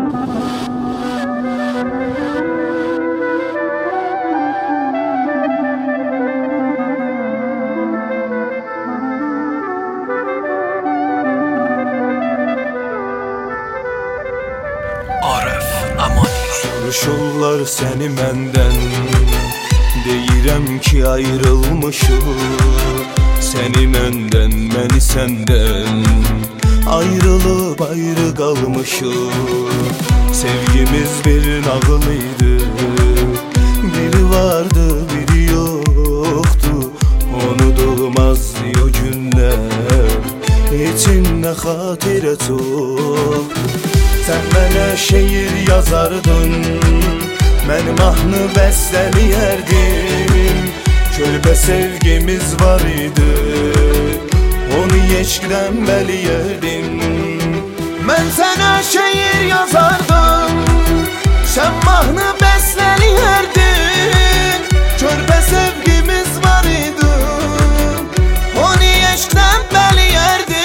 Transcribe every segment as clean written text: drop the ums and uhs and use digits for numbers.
Soruşurlar seni məndən, deyirəm ki ayrılmışıq. Səni məndən, məni səndən, ayrılıb ayrı qalmışıq. Sevgimiz bir nağıl idi, biri vardı biri yoktu. Unudulmaz o günlər, içində xatirə çox. Sən mənə şeir yazardın, mən mahnı bəstələyərdim. Körpə sevgimiz var idi, onu eşqdən bəliyərdim. Mən sənə şeir yazardım, sən mahnı bəstələyərdin. Körpə sevgimiz var idi, onu eşqdən bəliyərdin.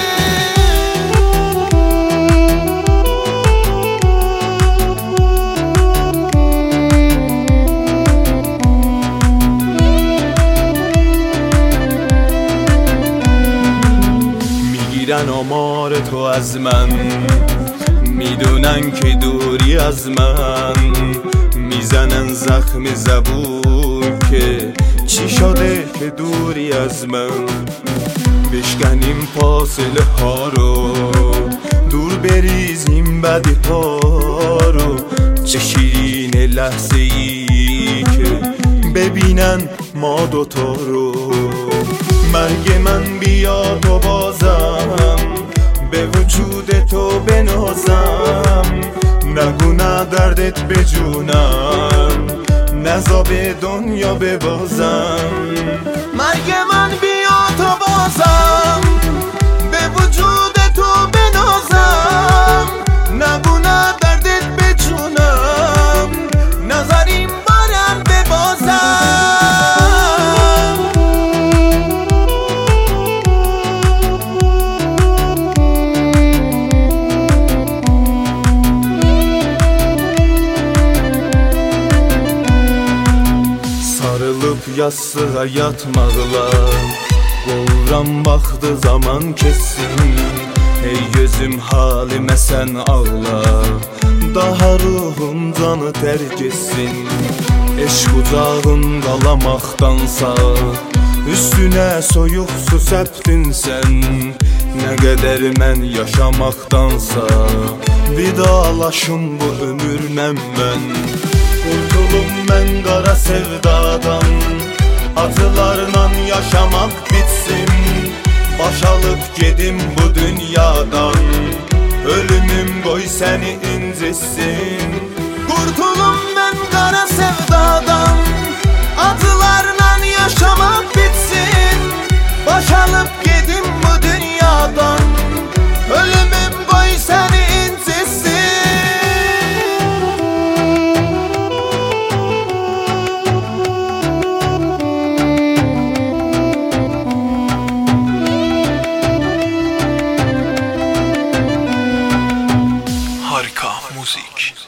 میگیرن آمار تو از من، میدونن که دوری از من. میزنن زخم زبون که چی شده که دوری از من. بشکنیم فاصله ها رو، دور بریزیم بدی ها رو. چه شیرین لحظه ای که ببینن ما دوتا رو. مرگ من بیاد و بازم به وجود تو بنازم. نگو نه دردت بجونم، نزا به دنیا ببازم. مرگ من بیاد و بازم به وجود تو بنازم. نگو نه دردت بجونم، نذاریم بارم ببازم. Sarılıp yastığa yatmaqla qolram baxdı zaman kessin. Ey gözüm halimə sən ağla, daha ruhum canı tərk etsin. Eşq ucağın qalamaqdansa, üstünə soyuq su səpdin sən. Nə qədər mən yaşamaqdansa, vidalaşım bu ömürlə mən. Kurtulum mən qara sevdadan, acılarla yaşamak bitsin. Baş alıp gedim bu dünyadan, ölümüm qoy səni incitsin. Kurtulum mən qara sevdadan, acılarla yaşamak bitsin. Baş alıp gedim bu dünyadan, ölümüm qoy səni incitsin. Harika Müzik.